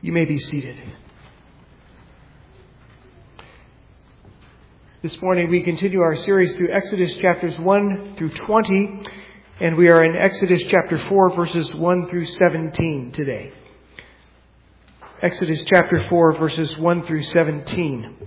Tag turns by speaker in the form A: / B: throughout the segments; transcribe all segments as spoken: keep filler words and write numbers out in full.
A: You may be seated. This morning we continue our series through Exodus chapters one through twenty, and we are in Exodus chapter four, verses one through seventeen today. Exodus chapter four, verses one through seventeen.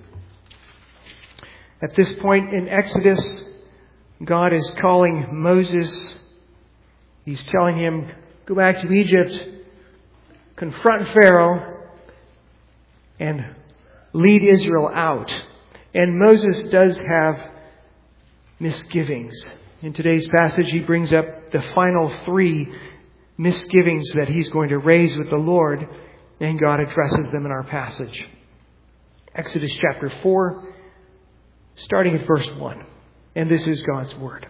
A: At this point in Exodus, God is calling Moses. He's telling him, go back to Egypt, confront Pharaoh, and lead Israel out. And Moses does have misgivings. In today's passage, he brings up the final three misgivings that he's going to raise with the Lord, and God addresses them in our passage. Exodus chapter four, starting at verse one. And this is God's word.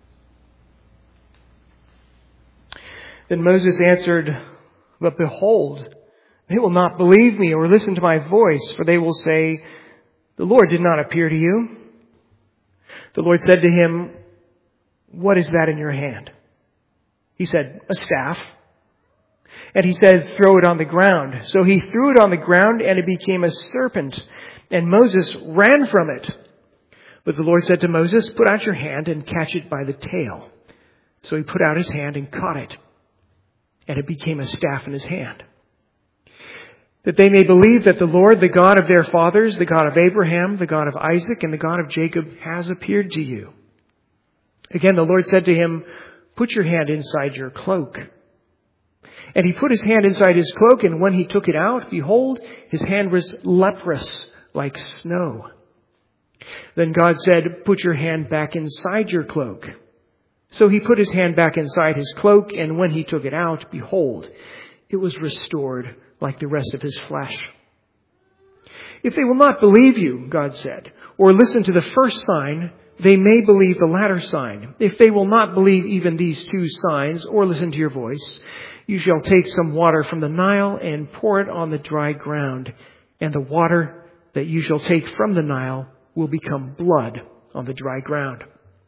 A: Then Moses answered, but behold, they will not believe me or listen to my voice, for they will say, the Lord did not appear to you. The Lord said to him, what is that in your hand? He said, a staff. And he said, throw it on the ground. So he threw it on the ground, and it became a serpent. And Moses ran from it. But the Lord said to Moses, put out your hand and catch it by the tail. So he put out his hand and caught it. And it became a staff in his hand. That they may believe that the Lord, the God of their fathers, the God of Abraham, the God of Isaac, and the God of Jacob has appeared to you. Again, the Lord said to him, put your hand inside your cloak. And he put his hand inside his cloak, and when he took it out, behold, his hand was leprous like snow. Then God said, put your hand back inside your cloak. So he put his hand back inside his cloak, and when he took it out, behold, it was restored like the rest of his flesh. If they will not believe you, God said, or listen to the first sign, they may believe the latter sign. If they will not believe even these two signs, or listen to your voice, you shall take some water from the Nile and pour it on the dry ground, and the water that you shall take from the Nile will become blood on the dry ground.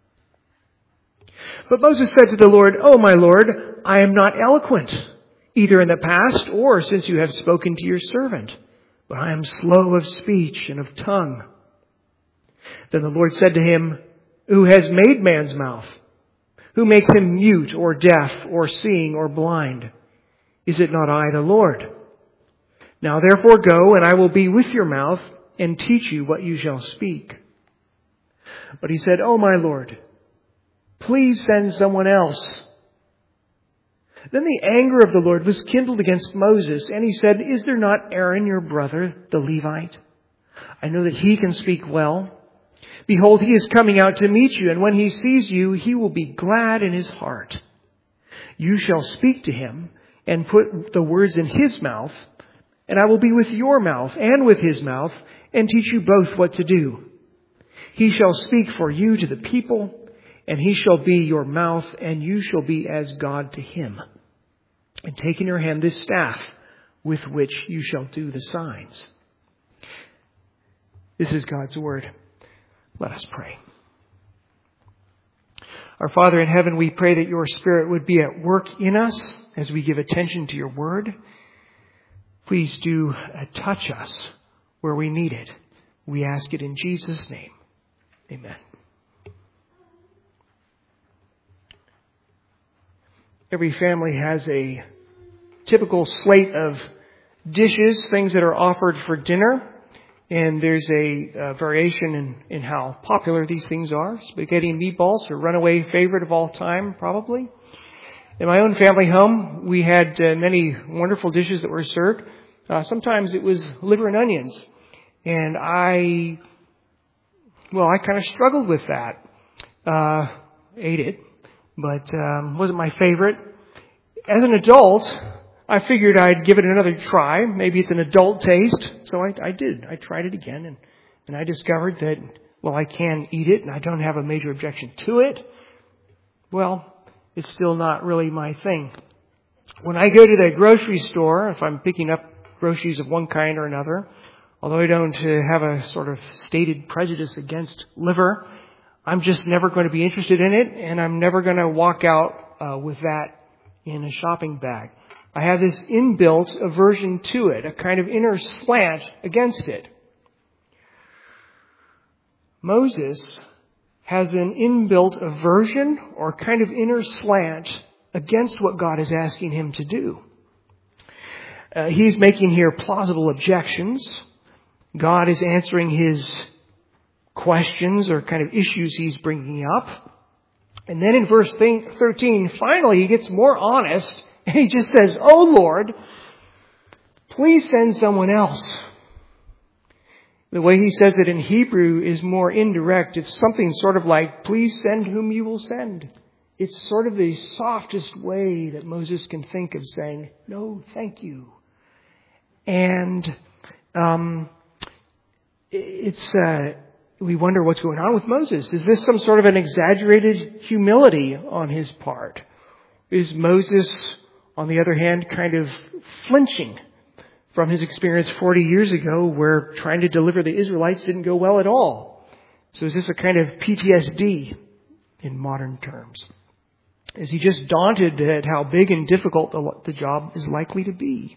A: But Moses said to the Lord, oh, my Lord, I am not eloquent, either in the past or since you have spoken to your servant, but I am slow of speech and of tongue. Then the Lord said to him, who has made man's mouth? Who makes him mute or deaf or seeing or blind? Is it not I, the Lord? Now therefore go, and I will be with your mouth and teach you what you shall speak. But he said, oh, my Lord, please send someone else. Then the anger of the Lord was kindled against Moses, and he said, is there not Aaron your brother, the Levite? I know that he can speak well. Behold, he is coming out to meet you, and when he sees you, he will be glad in his heart. You shall speak to him and put the words in his mouth, and I will be with your mouth and with his mouth and teach you both what to do. He shall speak for you to the people, and he shall be your mouth, and you shall be as God to him. And take in your hand this staff with which you shall do the signs. This is God's word. Let us pray. Our Father in heaven, we pray that your Spirit would be at work in us as we give attention to your word. Please do touch us where we need it. We ask it in Jesus' name. Amen. Every family has a typical slate of dishes, things that are offered for dinner. And there's a, a variation in, in how popular these things are. Spaghetti and meatballs, a runaway favorite of all time, probably. In my own family home, we had uh, many wonderful dishes that were served. Uh, sometimes it was liver and onions. And I, well, I kind of struggled with that. Uh, ate it, but um, wasn't my favorite. As an adult, I figured I'd give it another try. Maybe it's an adult taste. So I, I did. I tried it again, and, and I discovered that, well, I can eat it, and I don't have a major objection to it. Well, it's still not really my thing. When I go to the grocery store, if I'm picking up groceries of one kind or another, although I don't uh, have a sort of stated prejudice against liver, I'm just never going to be interested in it, and I'm never going to walk out uh, with that in a shopping bag. I have this inbuilt aversion to it, a kind of inner slant against it. Moses has an inbuilt aversion or kind of inner slant against what God is asking him to do. Uh, he's making here plausible objections. God is answering his questions or kind of issues he's bringing up. And then in verse thirteen, finally he gets more honest and he just says, "Oh Lord, please send someone else." The way he says it in Hebrew is more indirect. It's something sort of like, "Please send whom you will send." It's sort of the softest way that Moses can think of saying, "No, thank you." And um, it's uh, we wonder what's going on with Moses. Is this some sort of an exaggerated humility on his part? Is Moses, on the other hand, kind of flinching from his experience forty years ago where trying to deliver the Israelites didn't go well at all? So is this a kind of P T S D in modern terms? Is he just daunted at how big and difficult the, the job is likely to be?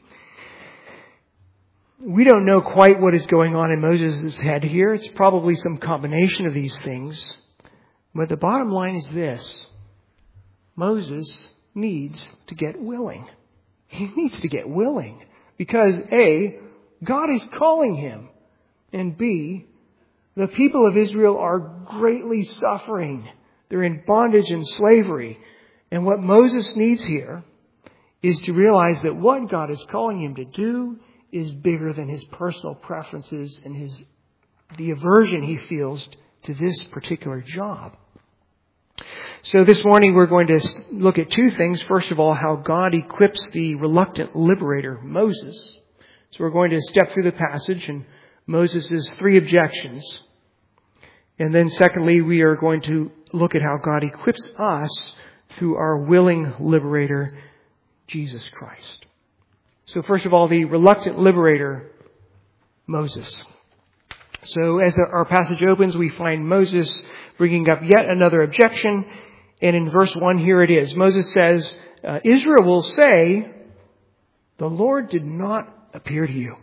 A: We don't know quite what is going on in Moses' head here. It's probably some combination of these things. But the bottom line is this: Moses needs to get willing. He needs to get willing. Because A, God is calling him. And B, the people of Israel are greatly suffering. They're in bondage and slavery. And what Moses needs here is to realize that what God is calling him to do is bigger than his personal preferences and his the aversion he feels to this particular job. So this morning we're going to look at two things. First of all, how God equips the reluctant liberator, Moses. So we're going to step through the passage and Moses' three objections. And then secondly, we are going to look at how God equips us through our willing liberator, Jesus Christ. So first of all, the reluctant liberator, Moses. So as our passage opens, we find Moses bringing up yet another objection. And in verse one, here it is. Moses says, uh, Israel will say, "The Lord did not appear to you."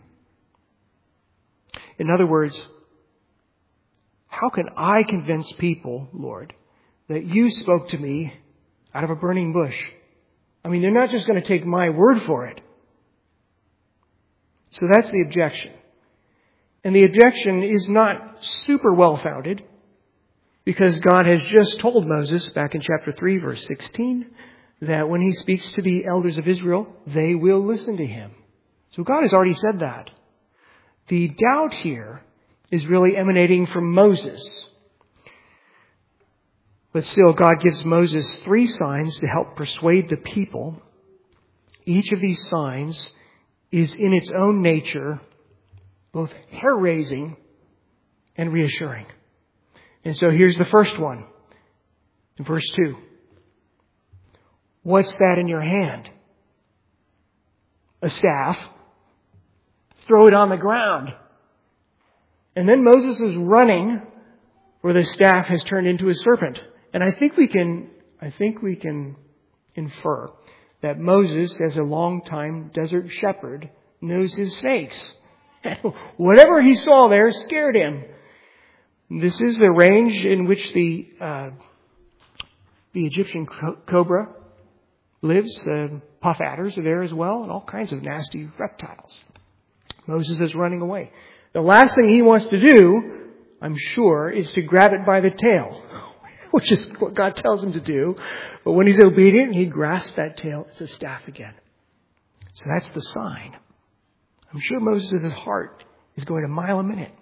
A: In other words, how can I convince people, Lord, that you spoke to me out of a burning bush? I mean, they're not just going to take my word for it. So that's the objection. And the objection is not super well-founded, because God has just told Moses back in chapter three, verse sixteen, that when he speaks to the elders of Israel, they will listen to him. So God has already said that. The doubt here is really emanating from Moses. But still, God gives Moses three signs to help persuade the people. Each of these signs is in its own nature both hair-raising and reassuring. And so here's the first one. In verse two. "What's that in your hand?" "A staff." "Throw it on the ground." And then Moses is running where the staff has turned into a serpent. And I think we can, I think we can infer that Moses, as a long-time desert shepherd, knows his snakes. Whatever he saw there scared him. This is the range in which the uh, the Egyptian co- cobra lives. Uh, puff adders are there as well, and all kinds of nasty reptiles. Moses is running away. The last thing he wants to do, I'm sure, is to grab it by the tail, which is what God tells him to do. But when he's obedient, he grasps that tail as a staff again. So that's the sign. I'm sure Moses' heart is going a mile a minute.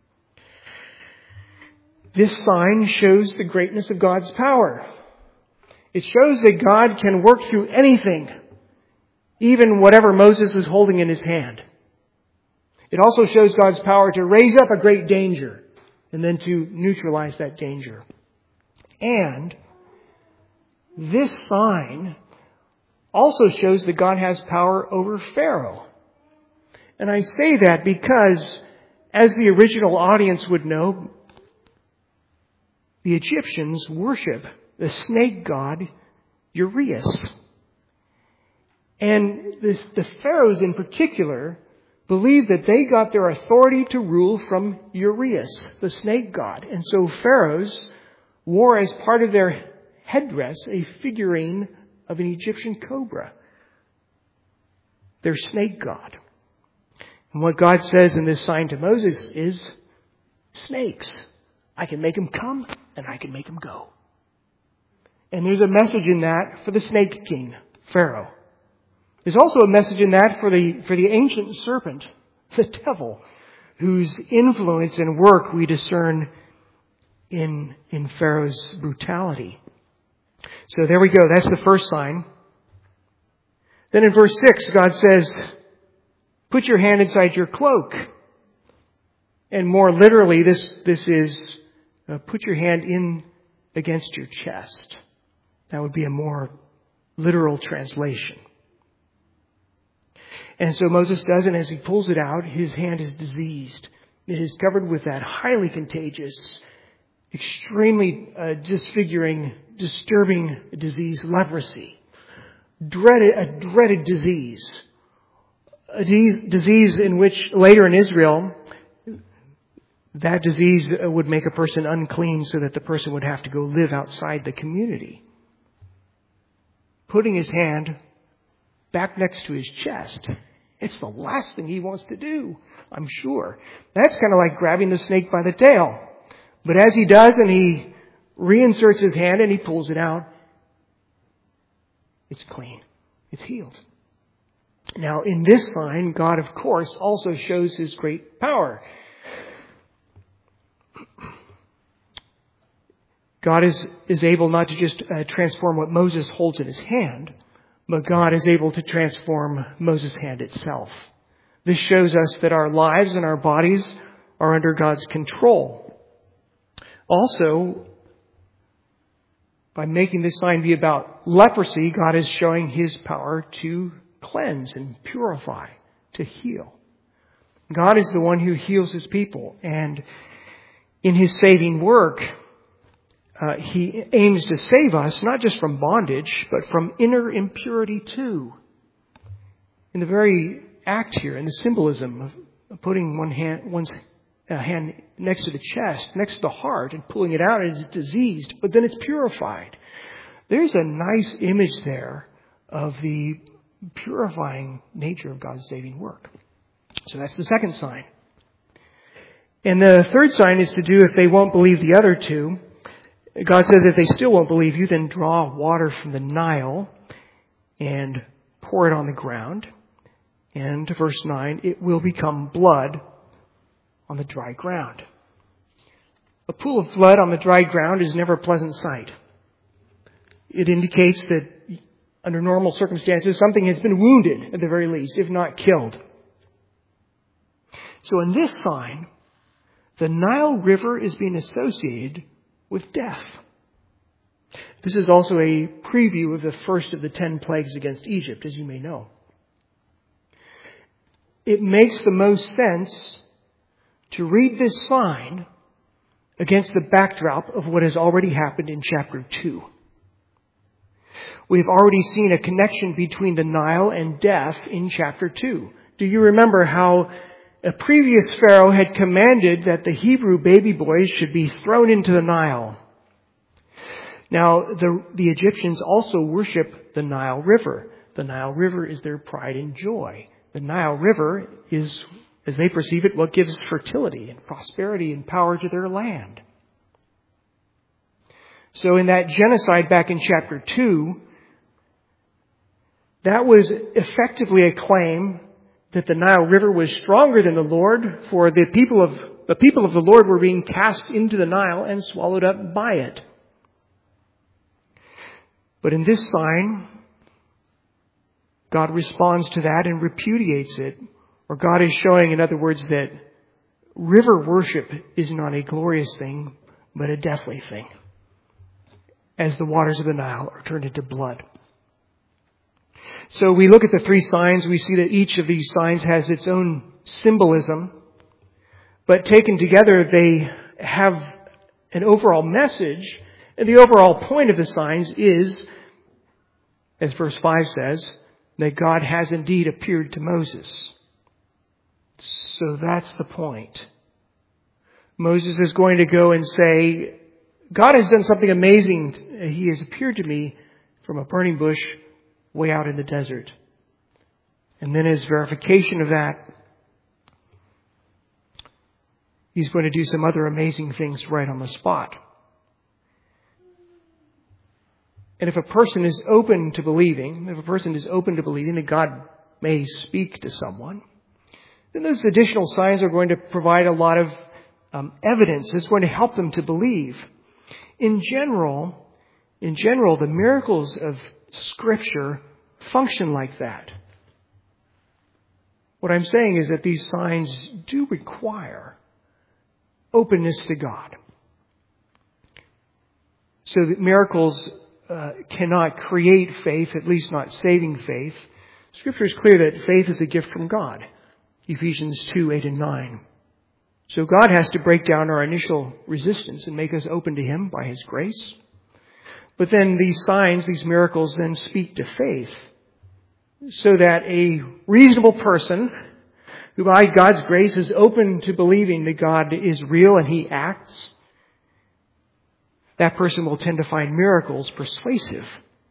A: This sign shows the greatness of God's power. It shows that God can work through anything, even whatever Moses is holding in his hand. It also shows God's power to raise up a great danger and then to neutralize that danger. And this sign also shows that God has power over Pharaoh. And I say that because, as the original audience would know, the Egyptians worship the snake god Urias. And this, the pharaohs in particular believed that they got their authority to rule from Urias, the snake god. And so pharaohs wore as part of their headdress a figurine of an Egyptian cobra, their snake god. And what God says in this sign to Moses is, snakes. I can make them come and I can make them go. And there's a message in that for the snake king, Pharaoh. There's also a message in that for the, for the ancient serpent, the devil, whose influence and work we discern in, in Pharaoh's brutality. So there we go. That's the first sign. Then in verse six, God says, put your hand inside your cloak. And more literally, this, this is, uh, put your hand in against your chest. That would be a more literal translation. And so Moses does, and as he pulls it out, his hand is diseased. It is covered with that highly contagious, extremely uh, disfiguring, disturbing disease, leprosy. Dreaded, a dreaded disease. A disease, disease in which later in Israel, that disease would make a person unclean so that the person would have to go live outside the community. Putting his hand back next to his chest. It's the last thing he wants to do, I'm sure. That's kind of like grabbing the snake by the tail. But as he does and he reinserts his hand and he pulls it out, it's clean. It's healed. Now, in this sign, God, of course, also shows His great power. God is, is able not to just uh, transform what Moses holds in his hand, but God is able to transform Moses' hand itself. This shows us that our lives and our bodies are under God's control. Also, by making this sign be about leprosy, God is showing His power to cleanse and purify, to heal. God is the one who heals His people, and in His saving work, Uh, he aims to save us not just from bondage, but from inner impurity too. In the very act here, in the symbolism of putting one hand, one's uh, hand next to the chest, next to the heart, and pulling it out, it's diseased, but then it's purified. There's a nice image there of the purifying nature of God's saving work. So that's the second sign. And the third sign is to do if they won't believe the other two. God says if they still won't believe you, then draw water from the Nile and pour it on the ground. And verse nine, it will become blood on the dry ground. A pool of blood on the dry ground is never a pleasant sight. It indicates that under normal circumstances, something has been wounded at the very least, if not killed. So in this sign, the Nile River is being associated with death. This is also a preview of the first of the ten plagues against Egypt, as you may know. It makes the most sense to read this sign against the backdrop of what has already happened in chapter two. We've already seen a connection between the Nile and death in chapter two. Do you remember how a previous Pharaoh had commanded that the Hebrew baby boys should be thrown into the Nile? Now, the, the Egyptians also worship the Nile River. The Nile River is their pride and joy. The Nile River is, as they perceive it, what gives fertility and prosperity and power to their land. So in that genocide back in chapter two, that was effectively a claim that the Nile River was stronger than the Lord, for the people of the people of the Lord were being cast into the Nile and swallowed up by it. But in this sign, God responds to that and repudiates it. Or God is showing, in other words, that river worship is not a glorious thing, but a deathly thing, as the waters of the Nile are turned into blood. So we look at the three signs. We see that each of these signs has its own symbolism. But taken together, they have an overall message. And the overall point of the signs is, as verse five says, that God has indeed appeared to Moses. So that's the point. Moses is going to go and say, God has done something amazing. He has appeared to me from a burning bush way out in the desert. And then as verification of that, he's going to do some other amazing things right on the spot. And if a person is open to believing, if a person is open to believing that God may speak to someone, then those additional signs are going to provide a lot of um, evidence. It's going to help them to believe. In general, in general, the miracles of Scripture function like that. What I'm saying is that these signs do require openness to God. So that miracles uh, cannot create faith, at least not saving faith. Scripture is clear that faith is a gift from God. Ephesians two, eight and nine. So God has to break down our initial resistance and make us open to Him by His grace. But then these signs, these miracles then speak to faith. So that a reasonable person who by God's grace is open to believing that God is real and He acts, that person will tend to find miracles persuasive.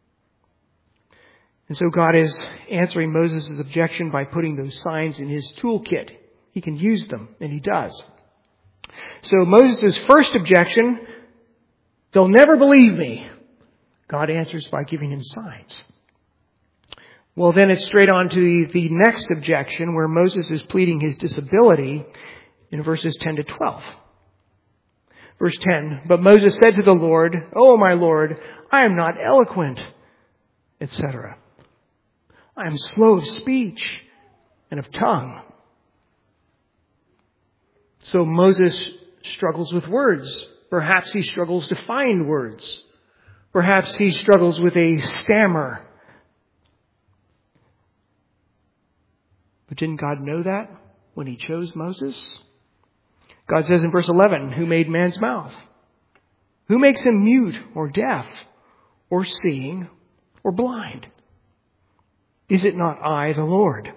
A: And so God is answering Moses' objection by putting those signs in his toolkit. He can use them, and he does. So Moses' first objection, they'll never believe me. God answers by giving him signs. Well, then it's straight on to the, the next objection where Moses is pleading his disability in verses ten to twelve. Verse ten, but Moses said to the Lord, "Oh, my Lord, I am not eloquent," et cetera. I am slow of speech and of tongue. So Moses struggles with words. Perhaps he struggles to find words. Perhaps he struggles with a stammer. But didn't God know that when He chose Moses? God says in verse eleven, who made man's mouth? Who makes him mute or deaf or seeing or blind? Is it not I, the Lord?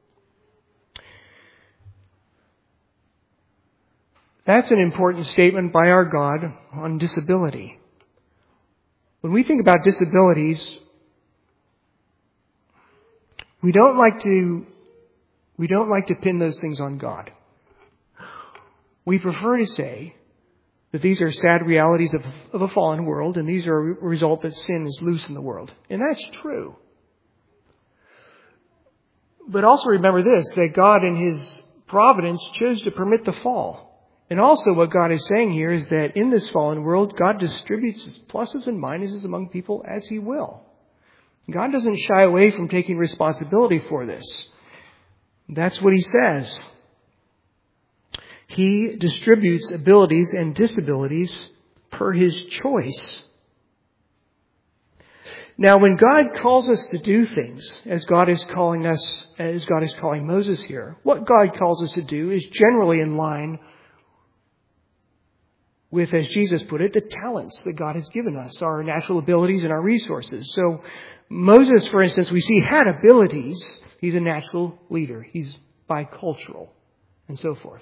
A: That's an important statement by our God on disability. When we think about disabilities, we don't like to we don't like to pin those things on God. We prefer to say that these are sad realities of, of a fallen world, and these are a result that sin is loose in the world. And that's true. But also remember this, that God in His providence chose to permit the fall. And also what God is saying here is that in this fallen world, God distributes His pluses and minuses among people as He will. God doesn't shy away from taking responsibility for this. That's what He says. He distributes abilities and disabilities per His choice. Now, when God calls us to do things, as God is calling us, as God is calling Moses here, what God calls us to do is generally in line with, as Jesus put it, the talents that God has given us, our natural abilities and our resources. So Moses, for instance, we see had abilities. He's a natural leader. He's bicultural and so forth.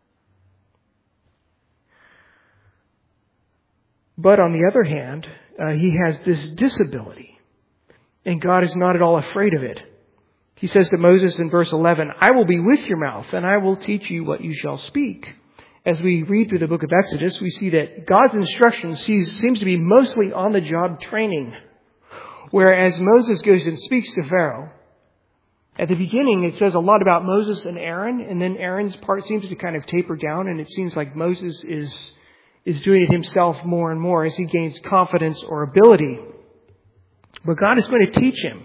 A: But on the other hand, uh, he has this disability. And God is not at all afraid of it. He says to Moses in verse eleven, I will be with your mouth and I will teach you what you shall speak. As we read through the book of Exodus, we see that God's instruction seems, seems to be mostly on-the-job training. Whereas Moses goes and speaks to Pharaoh. At the beginning, it says a lot about Moses and Aaron, and then Aaron's part seems to kind of taper down, and it seems like Moses is, is doing it himself more and more as he gains confidence or ability. But God is going to teach him.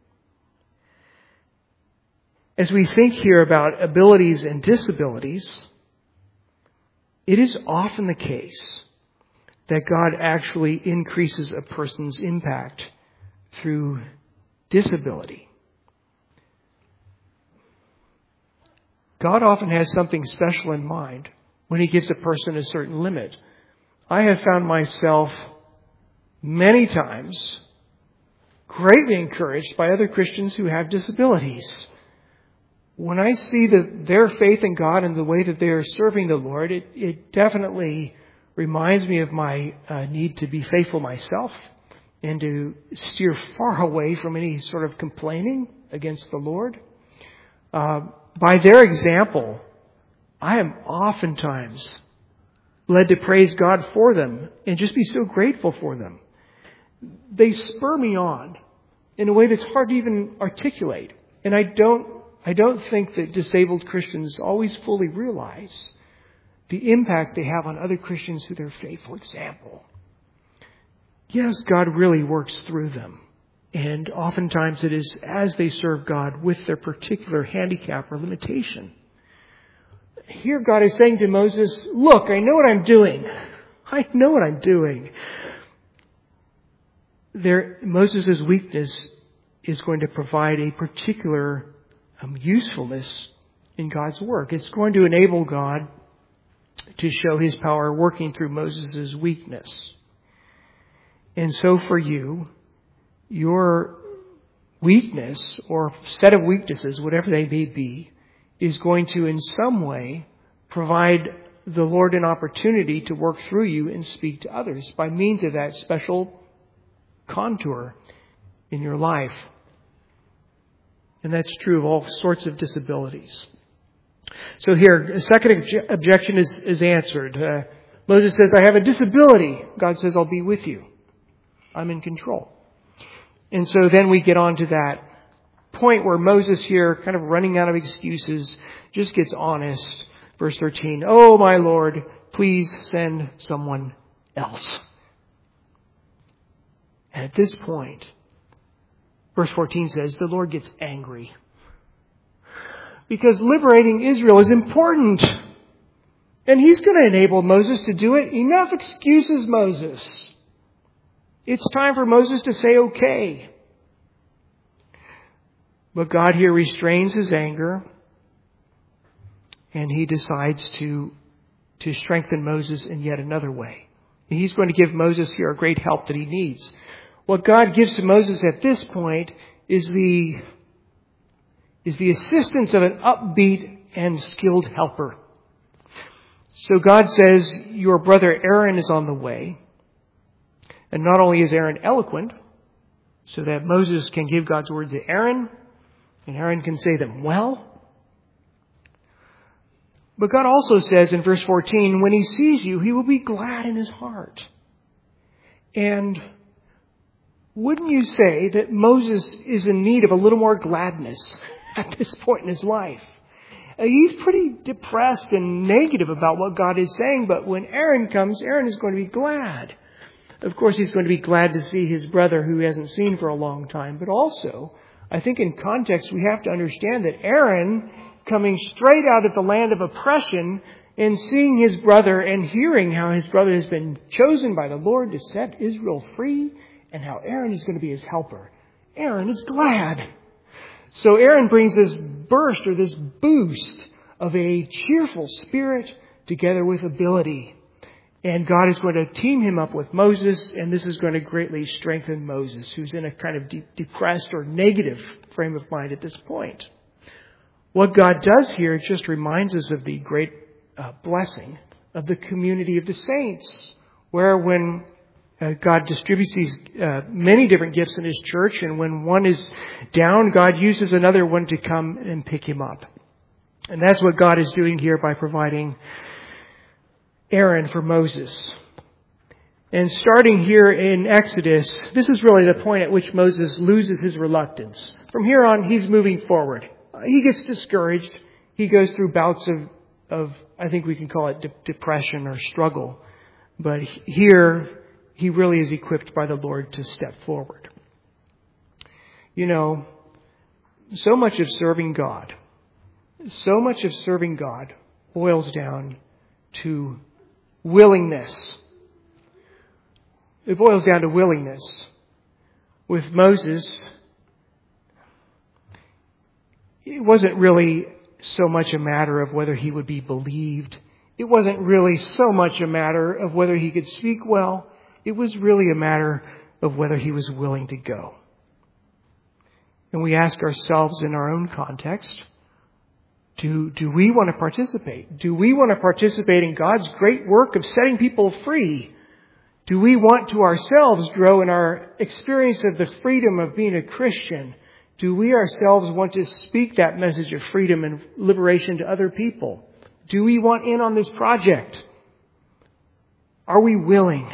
A: As we think here about abilities and disabilities, it is often the case that God actually increases a person's impact through disability. God often has something special in mind when He gives a person a certain limit. I have found myself many times greatly encouraged by other Christians who have disabilities. When I see the, their faith in God and the way that they are serving the Lord, it, it definitely reminds me of my uh, need to be faithful myself and to steer far away from any sort of complaining against the Lord. Uh, by their example, I am oftentimes led to praise God for them and just be so grateful for them. They spur me on in a way that's hard to even articulate. And I don't I don't think that disabled Christians always fully realize the impact they have on other Christians through their faithful example. Yes, God really works through them. And oftentimes it is as they serve God with their particular handicap or limitation. Here God is saying to Moses, look, I know what I'm doing. I know what I'm doing. There, Moses' weakness is going to provide a particular um, usefulness in God's work. It's going to enable God to show His power working through Moses' weakness. And so for you, your weakness or set of weaknesses, whatever they may be, is going to in some way provide the Lord an opportunity to work through you and speak to others by means of that special contour in your life. And that's true of all sorts of disabilities. So here, a second obje- objection is, is answered. Uh, Moses says, I have a disability. God says, I'll be with you. I'm in control. And so then we get on to that point where Moses here, kind of running out of excuses, just gets honest. Verse thirteen, oh my Lord, please send someone else. And at this point, verse fourteen says, the Lord gets angry. Because liberating Israel is important. And He's going to enable Moses to do it. Enough excuses, Moses. It's time for Moses to say okay. But God here restrains His anger. And He decides to, to strengthen Moses in yet another way. He's going to give Moses here a great help that he needs. What God gives to Moses at this point is the, is the assistance of an upbeat and skilled helper. So God says, your brother Aaron is on the way. And not only is Aaron eloquent, so that Moses can give God's word to Aaron, and Aaron can say them well. But God also says in verse fourteen, when He sees you, He will be glad in His heart. And wouldn't you say that Moses is in need of a little more gladness at this point in his life? He's pretty depressed and negative about what God is saying, but when Aaron comes, Aaron is going to be glad. Of course, he's going to be glad to see his brother who he hasn't seen for a long time. But also, I think in context, we have to understand that Aaron, coming straight out of the land of oppression and seeing his brother and hearing how his brother has been chosen by the Lord to set Israel free and how Aaron is going to be his helper, Aaron is glad. So Aaron brings this burst or this boost of a cheerful spirit together with ability. And God is going to team him up with Moses, and this is going to greatly strengthen Moses, who's in a kind of de- depressed or negative frame of mind at this point. What God does here just reminds us of the great uh, blessing of the community of the saints, where when uh, God distributes these uh, many different gifts in His church, and when one is down, God uses another one to come and pick him up. And that's what God is doing here by providing Aaron for Moses. And starting here in Exodus, this is really the point at which Moses loses his reluctance. From here on, he's moving forward. He gets discouraged. He goes through bouts of, of I think we can call it de- depression or struggle. But here, he really is equipped by the Lord to step forward. You know, so much of serving God, so much of serving God boils down to willingness. It boils down to willingness. With Moses, it wasn't really so much a matter of whether he would be believed. It wasn't really so much a matter of whether he could speak well. It was really a matter of whether he was willing to go. And we ask ourselves in our own context, do, do we want to participate? Do we want to participate in God's great work of setting people free? Do we want to ourselves grow in our experience of the freedom of being a Christian? Do we ourselves want to speak that message of freedom and liberation to other people? Do we want in on this project? Are we willing?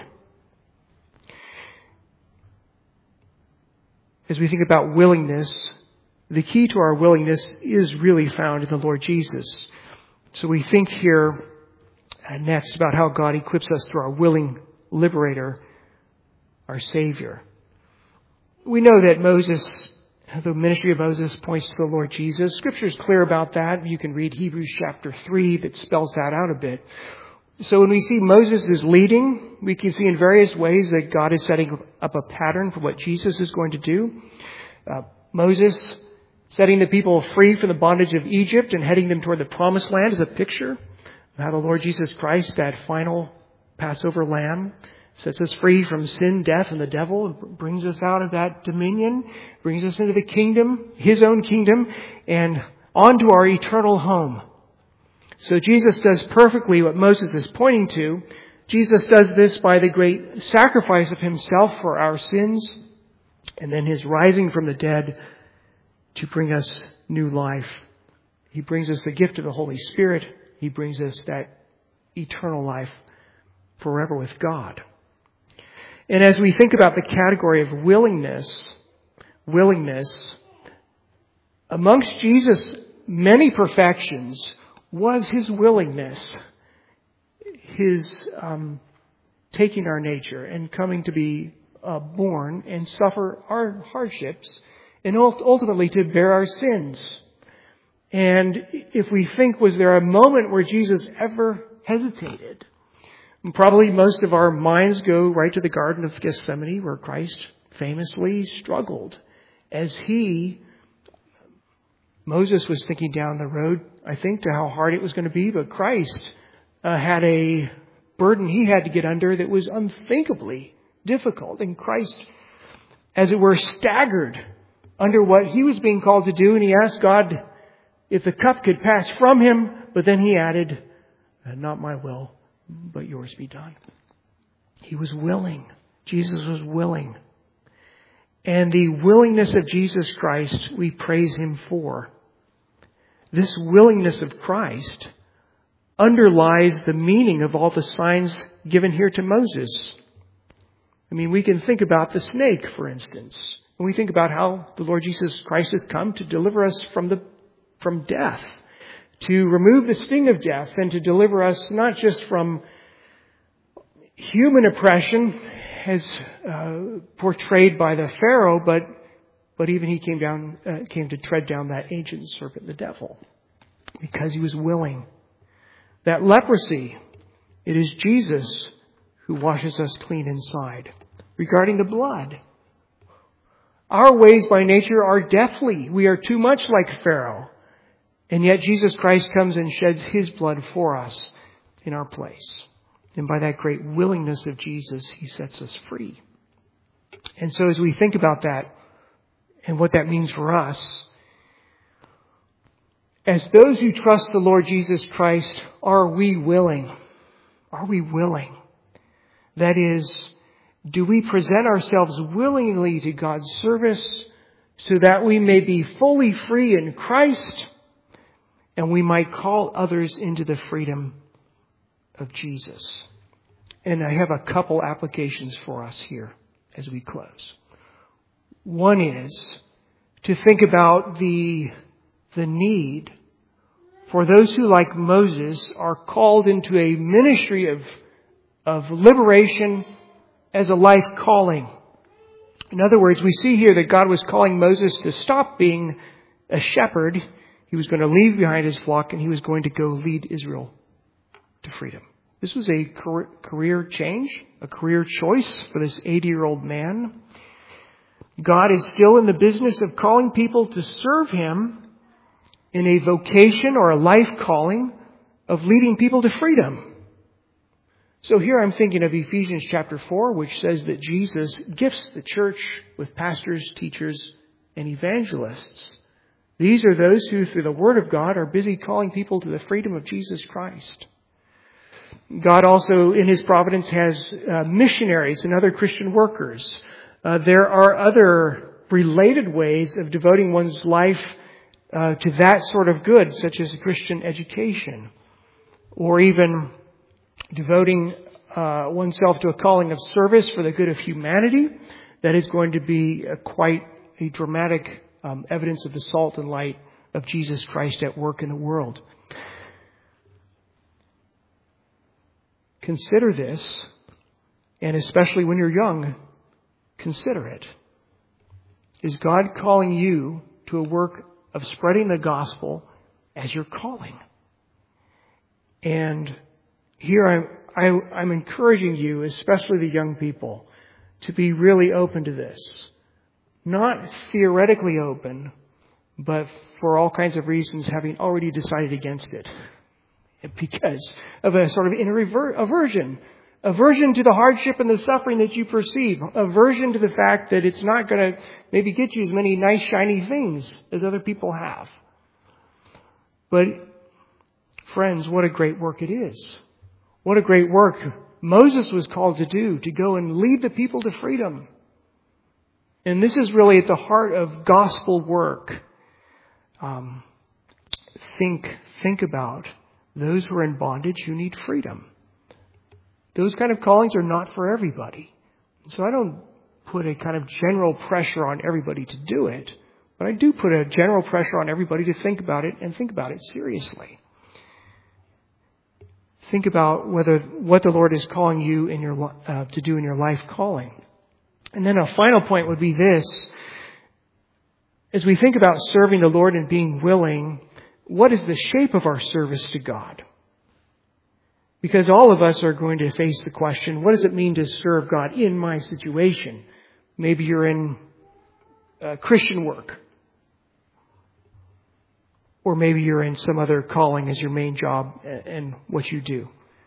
A: As we think about willingness, the key to our willingness is really found in the Lord Jesus. So we think here next about how God equips us through our willing liberator, our Savior. We know that Moses, the ministry of Moses points to the Lord Jesus. Scripture is clear about that. You can read Hebrews chapter three that spells that out a bit. So when we see Moses is leading, we can see in various ways that God is setting up a pattern for what Jesus is going to do. Uh, Moses setting the people free from the bondage of Egypt and heading them toward the promised land is a picture of how the Lord Jesus Christ, that final Passover lamb, sets us free from sin, death, and the devil, and brings us out of that dominion, brings us into the kingdom, His own kingdom, and onto our eternal home. So Jesus does perfectly what Moses is pointing to. Jesus does this by the great sacrifice of Himself for our sins, and then His rising from the dead to bring us new life. He brings us the gift of the Holy Spirit. He brings us that eternal life forever with God. And as we think about the category of willingness, willingness, amongst Jesus' many perfections was His willingness, His um, taking our nature and coming to be uh, born and suffer our hardships and ultimately to bear our sins. And if we think, was there a moment where Jesus ever hesitated? And probably most of our minds go right to the Garden of Gethsemane, where Christ famously struggled as He, Moses was thinking down the road, I think, to how hard it was going to be, but Christ uh, had a burden He had to get under that was unthinkably difficult. And Christ, as it were, staggered under what He was being called to do, and He asked God if the cup could pass from Him, but then He added, not my will, but yours be done. He was willing. Jesus was willing. And the willingness of Jesus Christ, we praise Him for. This willingness of Christ underlies the meaning of all the signs given here to Moses. I mean, we can think about the snake, for instance. When we think about how the Lord Jesus Christ has come to deliver us from the from death, to remove the sting of death, and to deliver us not just from human oppression as uh, portrayed by the Pharaoh, but but even He came down uh, came to tread down that ancient serpent, the devil, because He was willing. That leprosy, it is Jesus who washes us clean inside. Regarding the blood, our ways by nature are deathly. We are too much like Pharaoh. And yet Jesus Christ comes and sheds His blood for us in our place. And by that great willingness of Jesus, He sets us free. And so as we think about that and what that means for us, as those who trust the Lord Jesus Christ, are we willing? Are we willing? That is, do we present ourselves willingly to God's service so that we may be fully free in Christ and we might call others into the freedom of Jesus? And I have a couple applications for us here as we close. One is to think about the, the need for those who, like Moses, are called into a ministry of, of liberation as a life calling. In other words, we see here that God was calling Moses to stop being a shepherd. He was going to leave behind his flock and he was going to go lead Israel to freedom. This was a career change, a career choice for this eighty-year-old man. God is still in the business of calling people to serve Him in a vocation or a life calling of leading people to freedom. So here I'm thinking of Ephesians chapter four, which says that Jesus gifts the church with pastors, teachers, and evangelists. These are those who, through the Word of God, are busy calling people to the freedom of Jesus Christ. God also, in His providence, has uh, missionaries and other Christian workers. Uh, there are other related ways of devoting one's life uh, to that sort of good, such as Christian education, or even devoting uh, oneself to a calling of service for the good of humanity. That is going to be uh, quite a dramatic um, evidence of the salt and light of Jesus Christ at work in the world. Consider this, and especially when you're young, consider it. Is God calling you to a work of spreading the gospel as your calling? And here I'm, I, I'm encouraging you, especially the young people, to be really open to this. Not theoretically open, but for all kinds of reasons having already decided against it. Because of a sort of inner aversion. Aversion to the hardship and the suffering that you perceive. Aversion to the fact that it's not going to maybe get you as many nice, shiny things as other people have. But, friends, what a great work it is. What a great work Moses was called to do, to go and lead the people to freedom. And this is really at the heart of gospel work. Um, think, think about those who are in bondage who need freedom. Those kind of callings are not for everybody. So I don't put a kind of general pressure on everybody to do it, but I do put a general pressure on everybody to think about it and think about it seriously. Think about whether what the Lord is calling you in your uh, to do in your life calling. And then a final point would be this. As we think about serving the Lord and being willing, what is the shape of our service to God? Because all of us are going to face the question, what does it mean to serve God in my situation? Maybe you're in uh, Christian work. Or maybe you're in some other calling as your main job and what you do.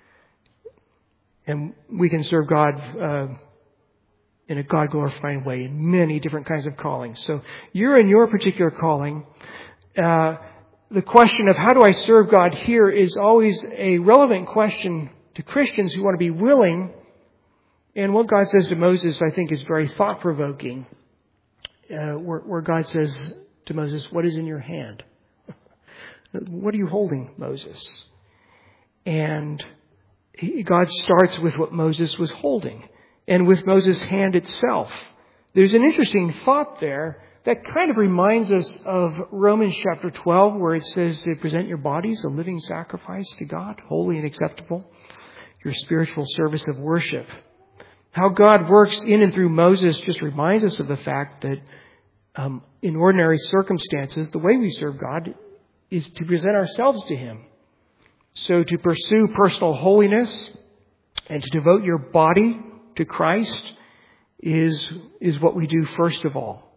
A: And we can serve God uh, in a God-glorifying way in many different kinds of callings. So you're in your particular calling. Uh, the question of how do I serve God here is always a relevant question to Christians who want to be willing. And what God says to Moses, I think, is very thought-provoking. Uh, where, where God says to Moses, what is in your hand? What are you holding, Moses? And he, God starts with what Moses was holding and with Moses' hand itself. There's an interesting thought there that kind of reminds us of Romans chapter twelve, where it says to present your bodies a living sacrifice to God, holy and acceptable, your spiritual service of worship. How God works in and through Moses just reminds us of the fact that um, in ordinary circumstances, the way we serve God is to present ourselves to Him. So to pursue personal holiness and to devote your body to Christ is, is what we do first of all.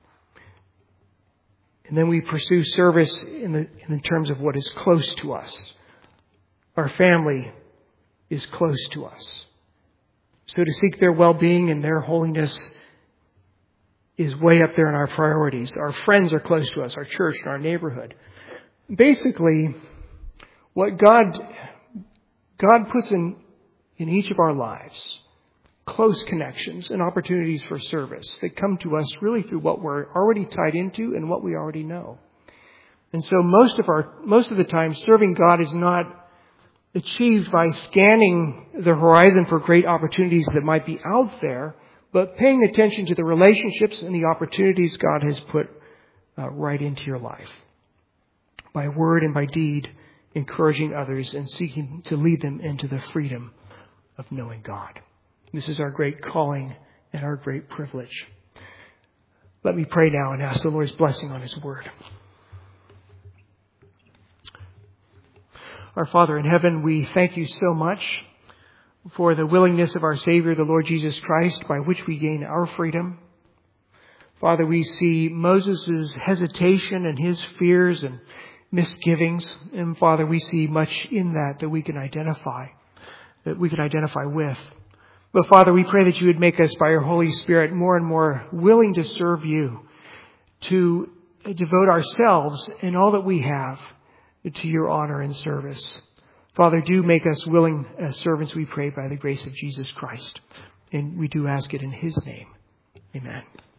A: And then we pursue service in the, in the terms of what is close to us. Our family is close to us. So to seek their well-being and their holiness is way up there in our priorities. Our friends are close to us, our church and our neighborhood. Basically, what God God puts in, in each of our lives, close connections and opportunities for service that come to us really through what we're already tied into and what we already know. And so most of our most of the time, serving God is not achieved by scanning the horizon for great opportunities that might be out there, but paying attention to the relationships and the opportunities God has put uh, right into your life. By word and by deed, encouraging others and seeking to lead them into the freedom of knowing God. This is our great calling and our great privilege. Let me pray now and ask the Lord's blessing on His word. Our Father in heaven, we thank you so much for the willingness of our Savior, the Lord Jesus Christ, by which we gain our freedom. Father, we see Moses' hesitation and his fears and misgivings. And Father, we see much in that that we can identify, that we can identify with. But Father, we pray that you would make us by your Holy Spirit more and more willing to serve you, to devote ourselves and all that we have to your honor and service. Father, do make us willing uh, servants, we pray, by the grace of Jesus Christ. And we do ask it in his name. Amen.